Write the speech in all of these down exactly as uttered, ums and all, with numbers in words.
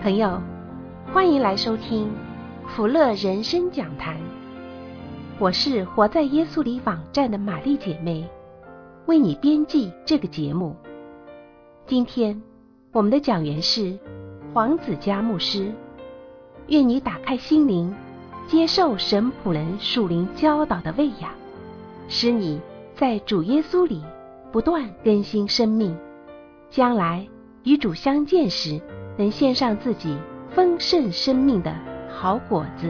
朋友，欢迎来收听福乐人生讲坛。我是活在耶稣里网站的玛丽姐妹，为你编辑这个节目。今天我们的讲员是黄子佳牧师，愿你打开心灵，接受神仆人属灵教导的喂养，使你在主耶稣里不断更新生命，将来与主相见时，能献上自己丰盛生命的好果子。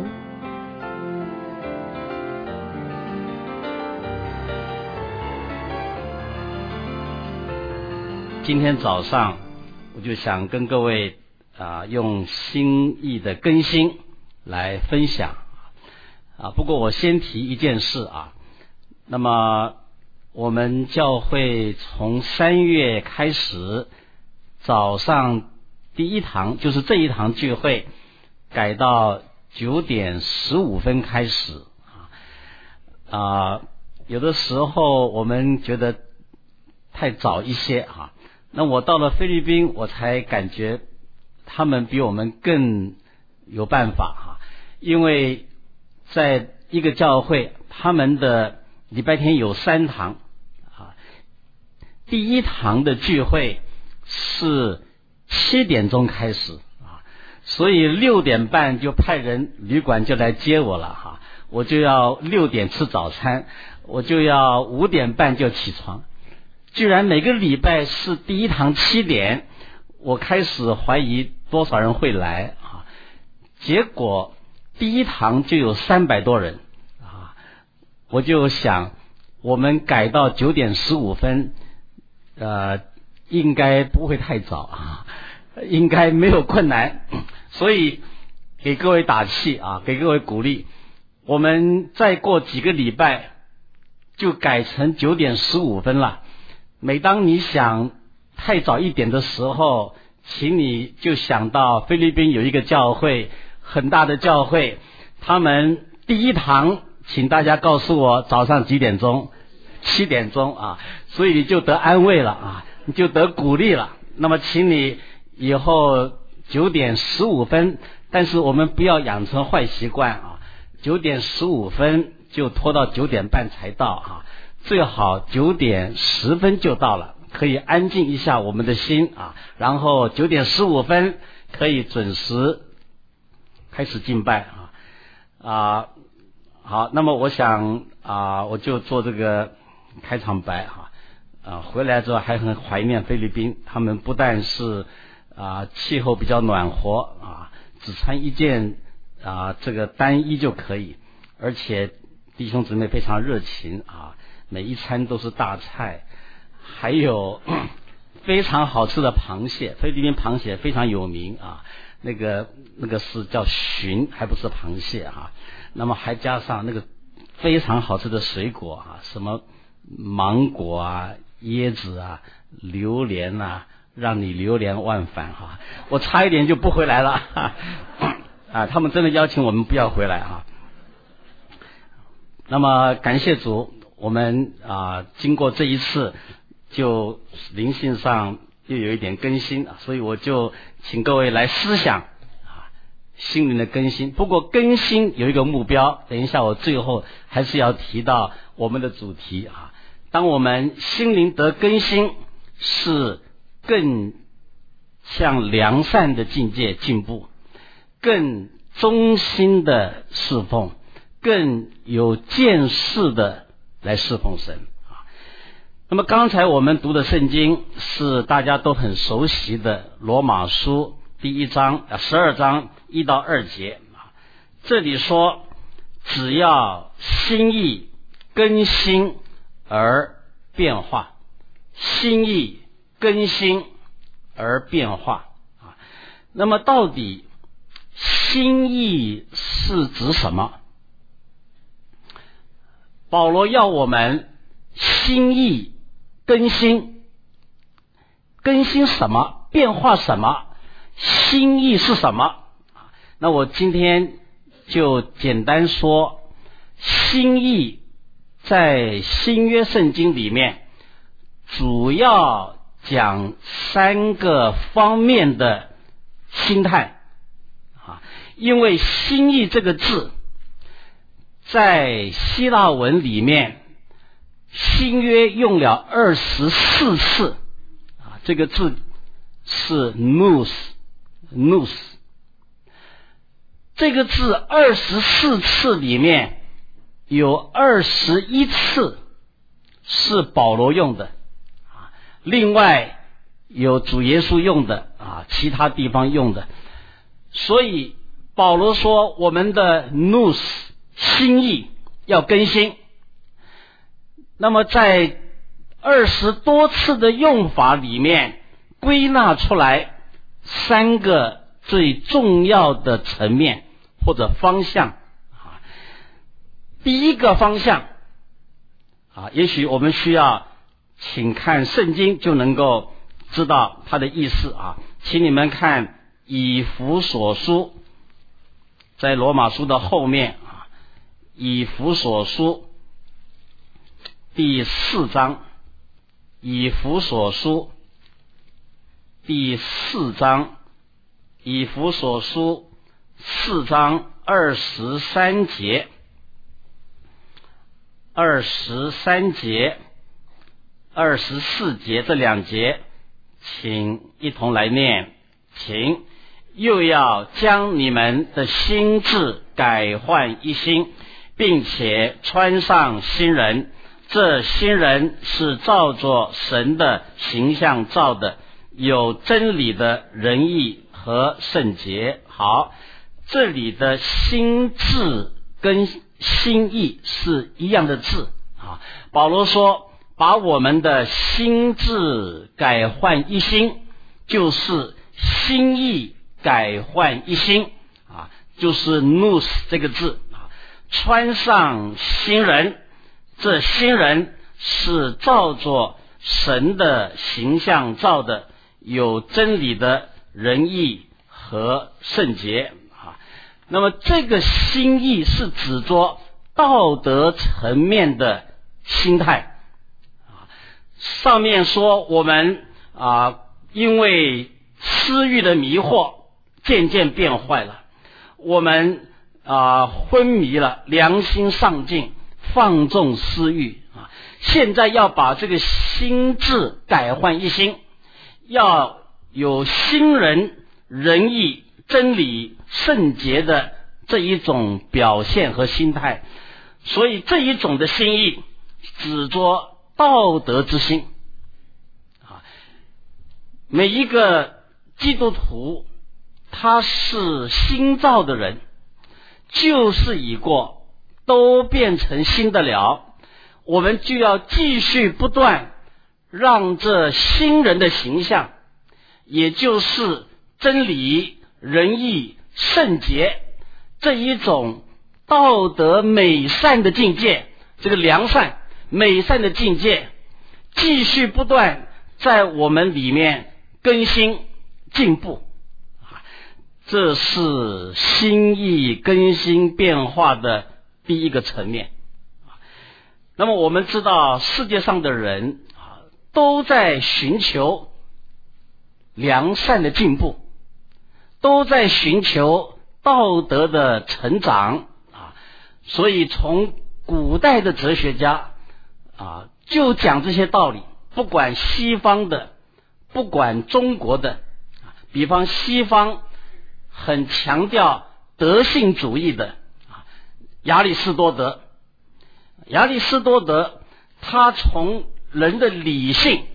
今天早上我就想跟各位啊用心意的更新来分享啊。不过我先提一件事啊，那么我们教会从三月开始，早上第一堂就是这一堂聚会改到九点十五分开始啊。啊，有的时候我们觉得太早一些啊。那我到了菲律宾，我才感觉他们比我们更有办法哈，因为在一个教会，他们的礼拜天有三堂啊。第一堂的聚会是七点钟开始啊，所以六点半就派人旅馆就来接我了哈，我就要六点吃早餐，我就要五点半就起床。居然每个礼拜是第一堂七点，我开始怀疑多少人会来啊！结果第一堂就有三百多人啊！我就想，我们改到九点十五分，呃，应该不会太早啊，应该没有困难，所以给各位打气啊，给各位鼓励。我们再过几个礼拜就改成九点十五分了。每当你想太早一点的时候，请你就想到菲律宾有一个教会，很大的教会，他们第一堂请大家告诉我早上几点钟，七点钟啊，所以你就得安慰了啊，你就得鼓励了。那么请你以后九点十五分，但是我们不要养成坏习惯啊，九点十五分就拖到九点半才到啊。最好九点十分就到了，可以安静一下我们的心啊，然后九点十五分可以准时开始敬拜啊啊。好，那么我想啊，我就做这个开场白哈啊。回来之后还很怀念菲律宾，他们不但是啊气候比较暖和啊，只穿一件啊这个单衣就可以，而且弟兄姊妹非常热情啊。每一餐都是大菜，还有非常好吃的螃蟹，菲律宾螃蟹非常有名啊，那个那个是叫鲟，还不是螃蟹啊。那么还加上那个非常好吃的水果啊，什么芒果啊、椰子啊、榴莲啊，让你流连忘返哈、啊。我差一点就不回来了啊，他们真的邀请我们不要回来哈、啊。那么感谢主。我们啊，经过这一次，就灵性上又有一点更新，所以我就请各位来思想啊，心灵的更新。不过更新有一个目标，等一下我最后还是要提到我们的主题啊。当我们心灵得更新，是更向良善的境界进步，更忠心的侍奉，更有见识的来侍奉神啊。那么刚才我们读的圣经是大家都很熟悉的罗马书第一章十二章一到二节啊。这里说，只要心意更新而变化，心意更新而变化啊。那么到底心意是指什么？保罗要我们心意更新，更新什么？变化什么？心意是什么？那我今天就简单说，心意在新约圣经里面主要讲三个方面的心态啊，因为心意这个字在希腊文里面新约用了二十四次啊，这个字是 nous nous 这个字二十四次里面有二十一次是保罗用的啊，另外有主耶稣用的啊，其他地方用的。所以保罗说我们的 nous 心意要更新。那么在二十多次的用法里面归纳出来三个最重要的层面或者方向啊。第一个方向啊，也许我们需要请看圣经就能够知道它的意思啊。请你们看以弗所书，在罗马书的后面啊，以弗所书第四章，以弗所书第四章，以弗所书四章二十三节，二十三节、二十四节这两节，请一同来念。请又要将你们的心志改换一新，并且穿上新人。这新人是照着神的形象造的，有真理的仁义和圣洁。好，这里的心志跟心意是一样的字啊。保罗说把我们的心志改换一新，就是心意改换一新啊，就是 nous 这个字啊。穿上新人，这新人是照着神的形象造的，有真理的仁义和圣洁啊。那么这个心意是指着道德层面的心态啊。上面说我们啊，因为私欲的迷惑渐渐变坏了，我们啊昏迷了，良心丧尽，放纵私欲啊。现在要把这个心志改换一新，要有新人仁义真理圣洁的这一种表现和心态。所以这一种的心意指着道德之心啊。每一个基督徒他是新造的人，旧事已过，都变成新的了。我们就要继续不断让这新人的形象，也就是真理仁义圣洁这一种道德美善的境界，这个良善美善的境界继续不断在我们里面更新进步，这是心意更新变化的第一个层面。那么我们知道世界上的人啊，都在寻求良善的进步，都在寻求道德的成长啊。所以从古代的哲学家啊，就讲这些道理，不管西方的，不管中国的。比方西方很强调德性主义的啊，亚里士多德，亚里士多德他从人的理性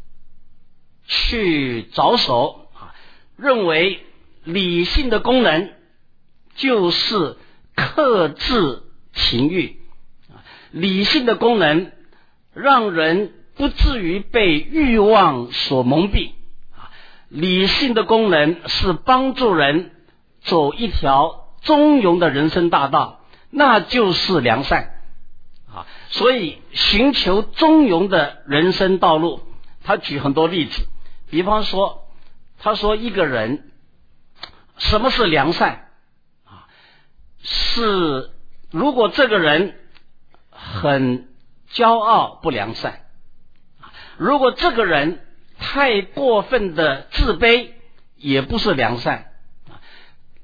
去着手啊，认为理性的功能就是克制情欲啊，理性的功能让人不至于被欲望所蒙蔽。理性的功能是帮助人走一条中庸的人生大道，那就是良善啊。所以寻求中庸的人生道路，他举很多例子。比方说，他说一个人什么是良善啊？是如果这个人很骄傲不良善，如果这个人太过分的自卑，也不是良善。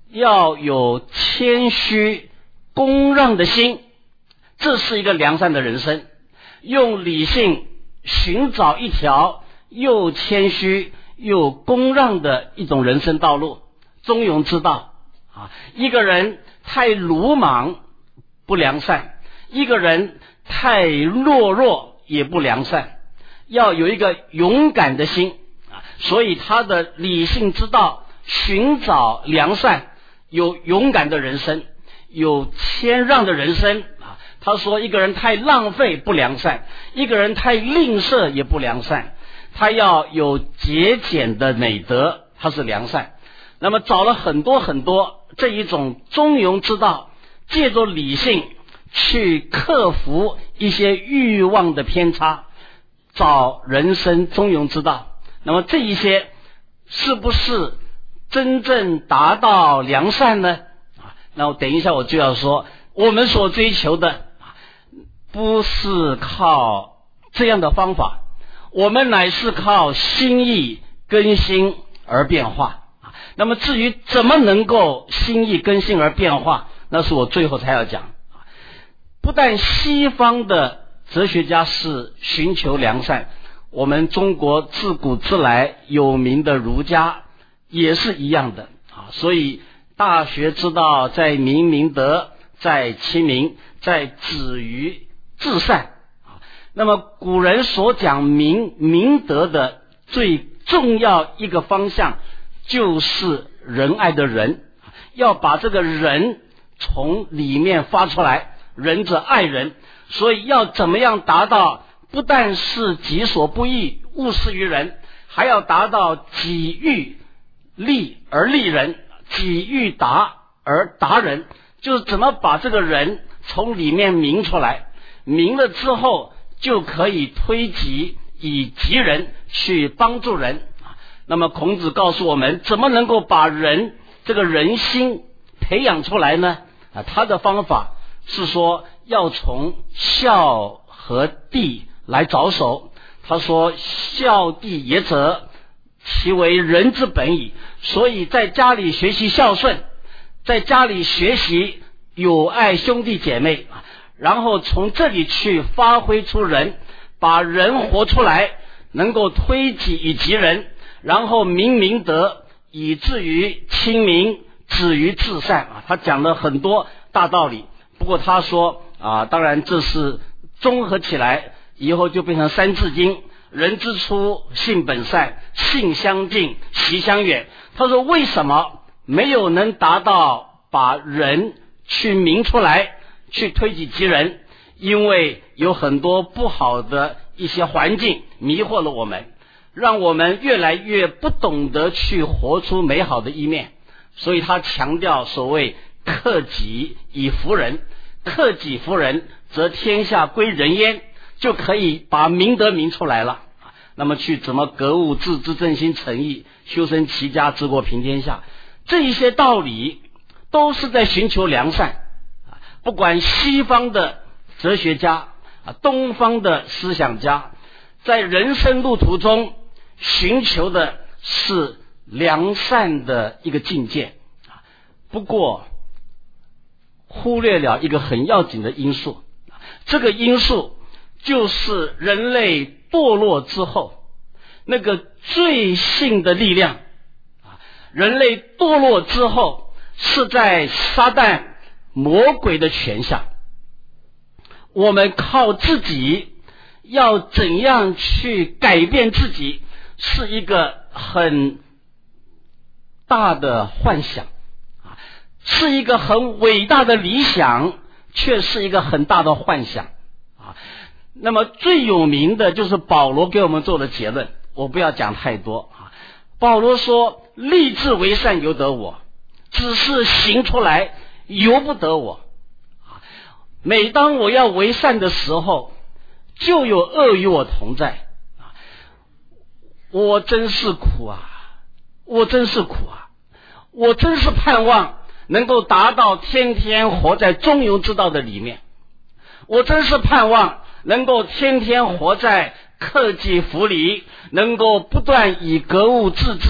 要有谦虚恭让的心，这是一个良善的人生。用理性寻找一条又谦虚又恭让的一种人生道路，中庸之道啊。一个人太鲁莽不良善，一个人太懦弱也不良善，要有一个勇敢的心啊。所以他的理性之道寻找良善，有勇敢的人生，有谦让的人生啊。他说一个人太浪费不良善，一个人太吝啬也不良善，他要有节俭的美德，他是良善。那么找了很多很多这一种中庸之道，借着理性去克服一些欲望的偏差，找人生中庸之道。那么这一些是不是真正达到良善呢？啊，那我等一下我就要说，我们所追求的不是靠这样的方法，我们乃是靠心意更新而变化。那么至于怎么能够心意更新而变化，那是我最后才要讲。不但西方的哲学家是寻求良善，我们中国自古之来有名的儒家也是一样的啊。所以大学之道在明明德，在亲民，在止于至善啊。那么古人所讲明明德的最重要一个方向就是仁爱的仁，要把这个仁从里面发出来，仁者爱人。所以要怎么样达到不但是己所不欲，勿施于人，还要达到己欲利而利人，己欲达而达人，就是怎么把这个人从里面明出来，明了之后就可以推己以及人，去帮助人。那么孔子告诉我们怎么能够把人这个人心培养出来呢？啊，他的方法是说要从孝和弟来着手。他说孝弟也者，其为人之本矣。所以在家里学习孝顺，在家里学习友爱兄弟姐妹，然后从这里去发挥出人，把人活出来，能够推己以及人，然后明明德，以至于亲民，止于至善啊。他讲了很多大道理，不过他说啊，当然这是综合起来以后就变成三字经：人之初，性本善，性相近，习相远。他说为什么没有能达到把人去明出来，去推己及人？因为有很多不好的一些环境迷惑了我们，让我们越来越不懂得去活出美好的一面。所以他强调所谓克己以服人，克己服人则天下归仁焉，就可以把明德明出来了。那么去怎么格物致知，正心诚意，修身齐家，治国平天下，这一些道理都是在寻求良善。不管西方的哲学家，东方的思想家，在人生路途中寻求的是良善的一个境界。不过忽略了一个很要紧的因素，这个因素就是人类堕落之后那个罪性的力量。人类堕落之后是在撒旦魔鬼的权下，我们靠自己要怎样去改变自己，是一个很大的幻想，是一个很伟大的理想，却是一个很大的幻想啊。那么最有名的就是保罗给我们做的结论，我不要讲太多啊。保罗说立志为善由得我，只是行出来由不得我。每当我要为善的时候，就有恶与我同在。我真是苦啊，我真是苦啊，我真是盼望能够达到天天活在中庸之道的里面，我真是盼望能够天天活在克己复礼，能够不断以格物致知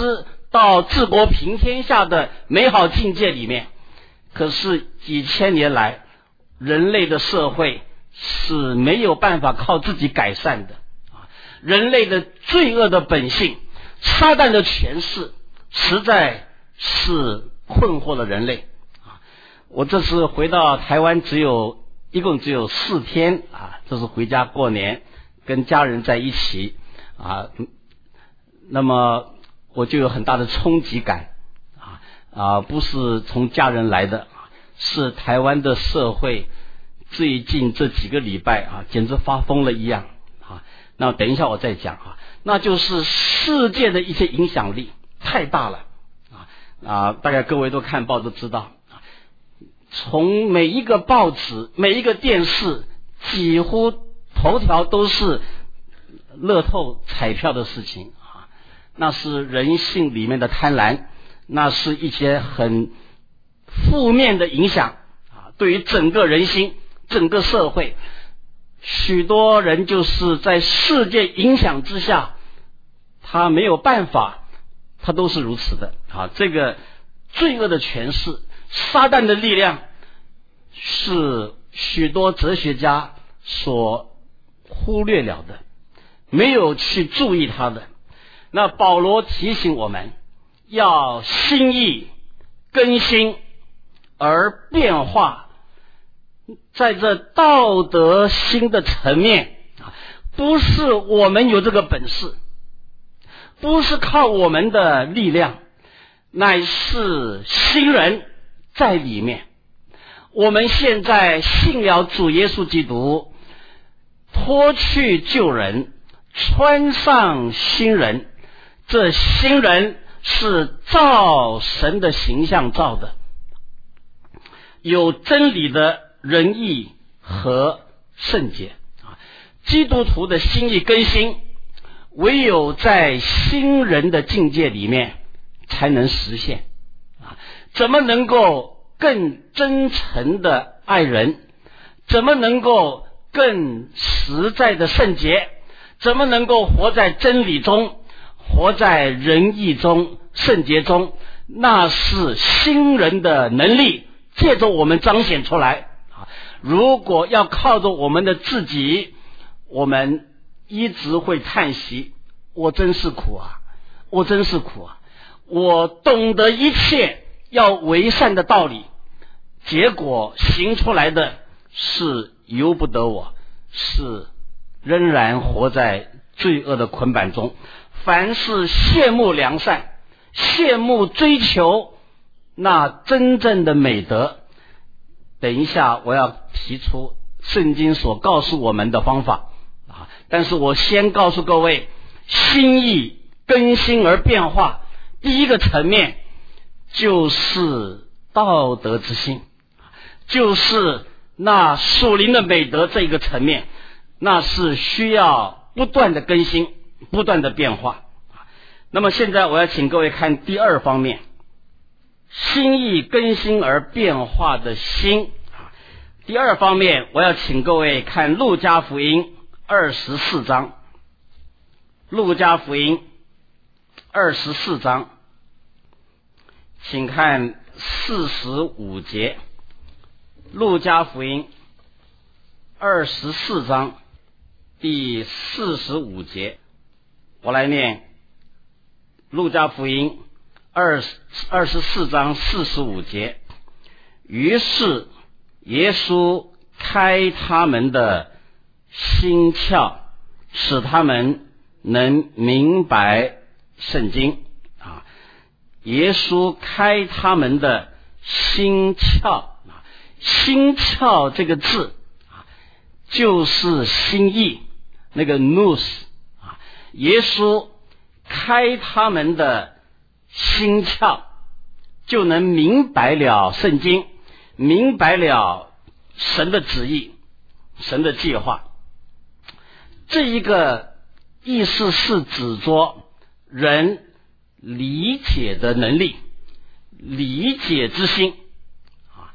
到治国平天下的美好境界里面。可是几千年来，人类的社会是没有办法靠自己改善的。人类的罪恶的本性，撒旦的权势，实在是困惑了人类。我这次回到台湾，只有一共只有四天啊，这是回家过年，跟家人在一起啊，那么我就有很大的冲击感啊啊，不是从家人来的，是台湾的社会最近这几个礼拜啊，简直发疯了一样啊。那等一下我再讲啊，那就是世界的一些影响力太大了啊啊，大概各位都看报都知道，从每一个报纸、每一个电视，几乎头条都是乐透彩票的事情啊，那是人性里面的贪婪，那是一些很负面的影响啊，对于整个人心、整个社会。许多人就是在世界影响之下，他没有办法，他都是如此的啊。这个罪恶的权势，撒旦的力量，是许多哲学家所忽略了的，没有去注意他的。那保罗提醒我们，要心意更新而变化。在这道德心的层面啊，不是我们有这个本事，不是靠我们的力量，乃是新人在里面。我们现在信了主耶稣基督，脱去旧人，穿上新人。这新人是照神的形象造的，有真理的仁义和圣洁啊，基督徒的心意更新，唯有在新人的境界里面才能实现啊！怎么能够更真诚的爱人？怎么能够更实在的圣洁？怎么能够活在真理中，活在仁义中、圣洁中？那是新人的能力，借着我们彰显出来。如果要靠着我们的自己，我们一直会叹息，我真是苦啊，我真是苦啊，我懂得一切要为善的道理，结果行出来的是由不得我，是仍然活在罪恶的捆绑中。凡是羡慕良善，羡慕追求那真正的美德，等一下我要提出圣经所告诉我们的方法啊，但是我先告诉各位，心意更新而变化，第一个层面就是道德之心，就是那属灵的美德这一个层面，那是需要不断的更新，不断的变化。那么现在我要请各位看第二方面，心意更新而变化的心。第二方面，我要请各位看路加福音二十四章。路加福音二十四章，请看四十五节。路加福音二十四章第四十五节，我来念。路加福音二二十四章四十五节。于是耶稣开他们的心窍，使他们能明白圣经啊！耶稣开他们的心窍啊，心窍这个字啊，就是心意，那个 nous 啊，耶稣开他们的心窍，就能明白了圣经，明白了神的旨意，神的计划。这一个意思是指着人理解的能力，理解之心啊。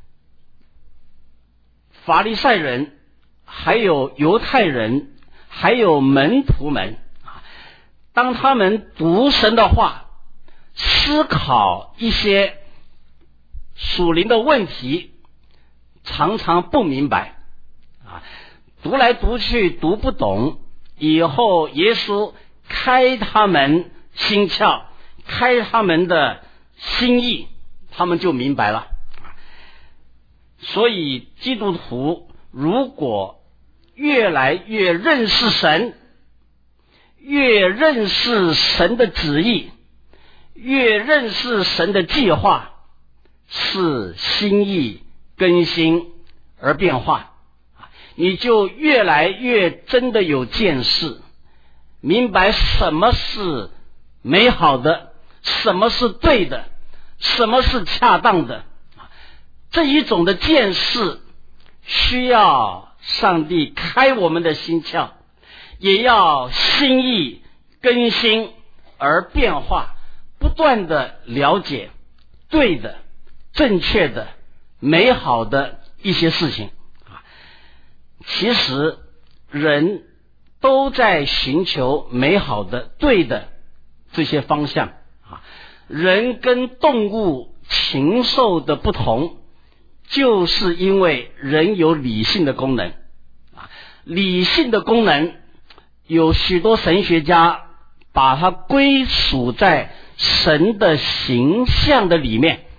法利赛人还有犹太人还有门徒们啊，当他们读神的话， 思考一些属灵的问题，常常不明白啊，读来读去读不懂，以后耶稣开他们心窍，开他们的心意，他们就明白了。所以基督徒如果越来越认识神，越认识神的旨意，越认识神的计划，是心意更新而变化，你就越来越真的有见识，明白什么是美好的，什么是对的，什么是恰当的。这一种的见识需要上帝开我们的心窍，也要心意更新而变化，不断的了解对的、正确的、美好的一些事情。其实人都在寻求美好的、对的这些方向。人跟动物、禽兽的不同，就是因为人有理性的功能。理性的功能有许多神学家把它归属在神的形象的里面。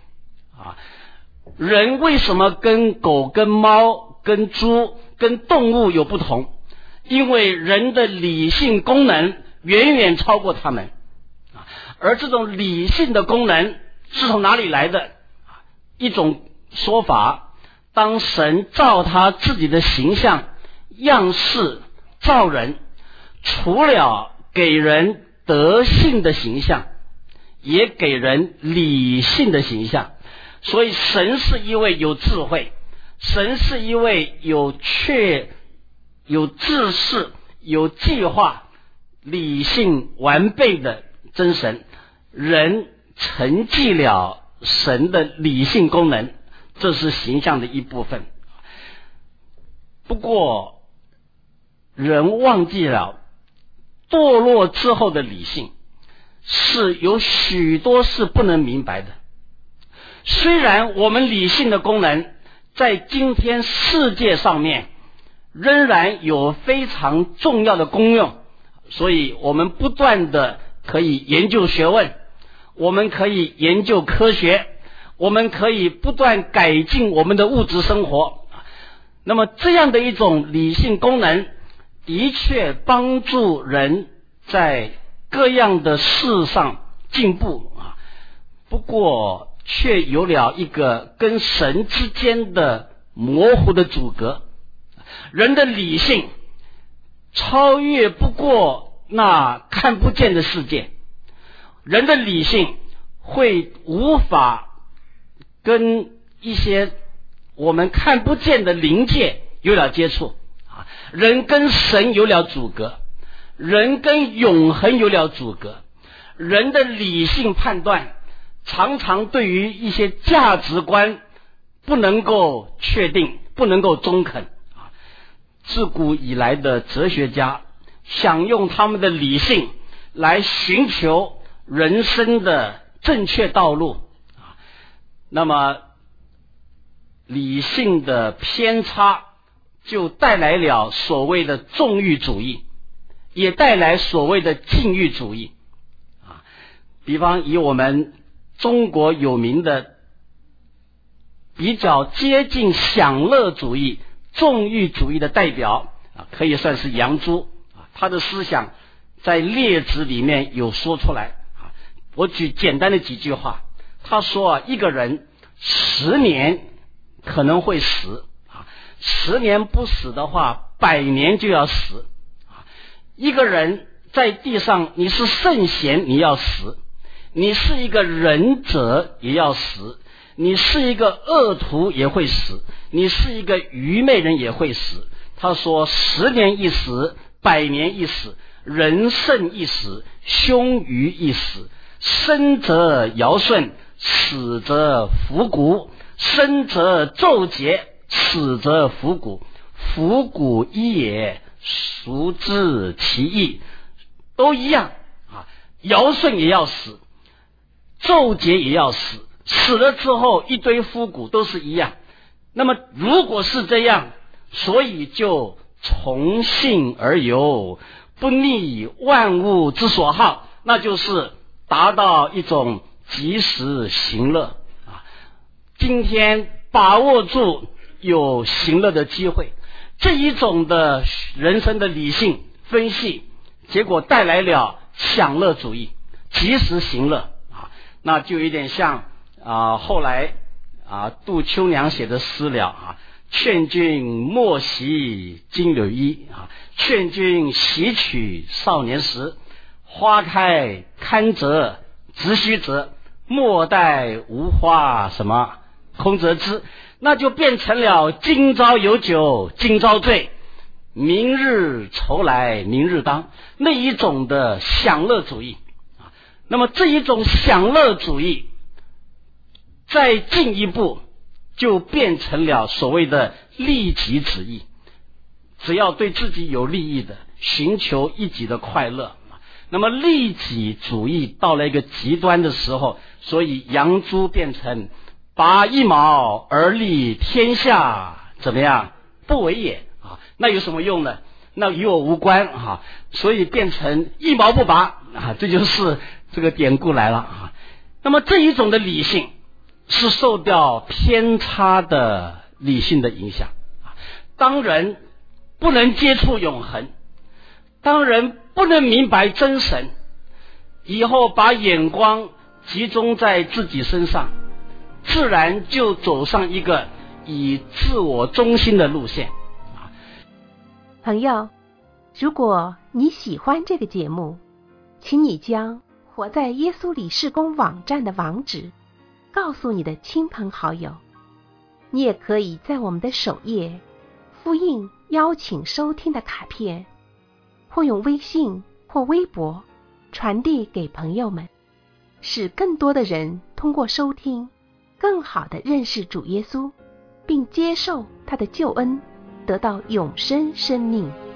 人为什么跟狗、跟猫、跟猪、跟动物有不同？因为人的理性功能远远超过他们。而这种理性的功能是从哪里来的？一种说法，当神照他自己的形象样式造人，除了给人德性的形象，也给人理性的形象。所以神是一位有智慧，神是一位有确有知识、有计划、理性完备的真神。人承继了神的理性功能，这是形象的一部分。不过人忘记了堕落之后的理性是有许多是不能明白的。虽然我们理性的功能在今天世界上面仍然有非常重要的功用，所以我们不断的可以研究学问，我们可以研究科学，我们可以不断改进我们的物质生活。那么这样的一种理性功能的确帮助人在各样的事上进步啊，不过却有了一个跟神之间的模糊的阻隔。人的理性超越不过那看不见的世界，人的理性会无法跟一些我们看不见的灵界有了接触，人跟神有了阻隔，人跟永恒有了阻隔。人的理性判断常常对于一些价值观不能够确定，不能够中肯。自古以来的哲学家想用他们的理性来寻求人生的正确道路，那么理性的偏差就带来了所谓的纵欲主义，也带来所谓的禁欲主义。比方以我们中国有名的比较接近享乐主义、纵欲主义的代表，可以算是杨朱，他的思想在《列子》里面有说出来。我举简单的几句话，他说一个人十年可能会死，十年不死的话百年就要死。一个人在地上，你是圣贤你要死，你是一个仁者也要死，你是一个恶徒也会死，你是一个愚昧人也会死。他说十年一死，百年一死，人胜一死，凶于一死。生则尧舜，死则伏骨，生则纣节，死则伏骨。伏骨一也，孰知其意？都一样啊，尧舜也要死， 咒节也要死，死了之后一堆枯骨都是一样。那么如果是这样，所以就从性而有，不逆万物之所好，那就是达到一种及时行乐啊。今天把握住有行乐的机会，这一种的人生的理性分析，结果带来了享乐主义，及时行乐啊，那就有点像啊后来啊杜秋娘写的诗了啊，劝君莫惜金缕衣啊，劝君惜取少年时，花开堪折直须折，莫待无花什么空折枝。那就变成了今朝有酒今朝醉，明日愁来明日当，那一种的享乐主义啊。那么这一种享乐主义再进一步就变成了所谓的利己主义，只要对自己有利益的，寻求一己的快乐。那么利己主义到了一个极端的时候，所以杨朱变成拔一毛而利天下，怎么样？不为也啊！那有什么用呢？那与我无关啊！所以变成一毛不拔啊！这就是这个典故来了啊！那么这一种的理性是受到偏差的理性的影响啊！当人不能接触永恒，当人不能明白真神，以后把眼光集中在自己身上，自然就走上一个以自我中心的路线。 朋友，如果你喜欢这个节目，请你将活在耶稣里事工网站的网址告诉你的亲朋好友。你也可以在我们的首页复印邀请收听的卡片，或用微信或微博传递给朋友们，使更多的人通过收听更好地认识主耶稣，并接受他的救恩，得到永生生命。